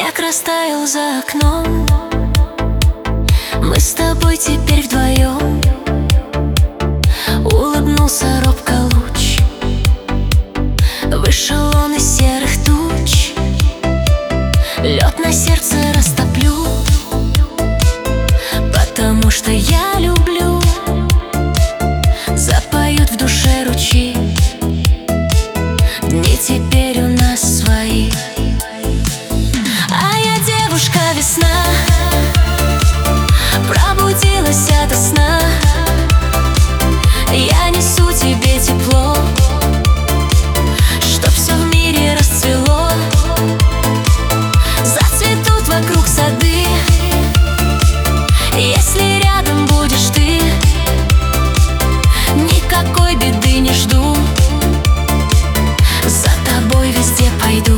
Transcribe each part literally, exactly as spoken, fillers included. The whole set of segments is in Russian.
Снег растаял за окном, мы с тобой теперь вдвоем. Улыбнулся робко луч, вышел он из серых туч. Лед на сердце растоплю, потому что я люблю. Запоют в душе ручьи, дни теперь у нас свои. А я девушка-весна, пробудилась ото сна. Я несу тебе тепло, чтоб все в мире расцвело. Зацветут вокруг сады, если рядом будешь ты. Никакой беды не жду, за тобой везде пойду.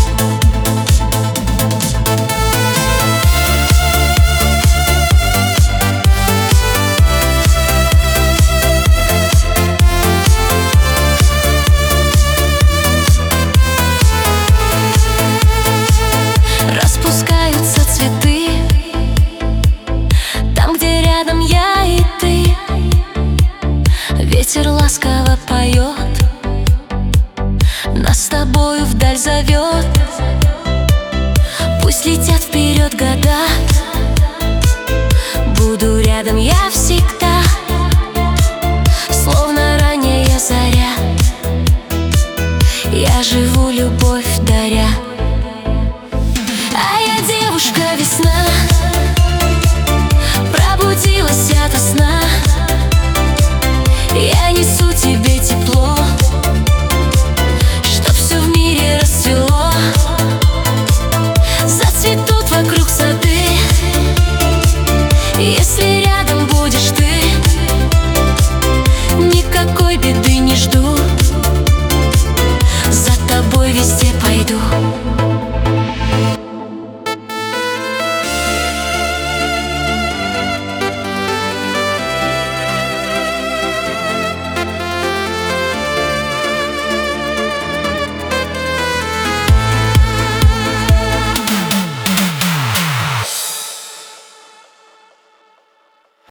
Распускаются цветы там, где рядом я и ты. Ветер ласково поет, нас с тобою вдаль зовет. Пусть летят вперед года, буду рядом я всегда. Словно ранняя заря, я живу, любовь даря. А я девушка-весна,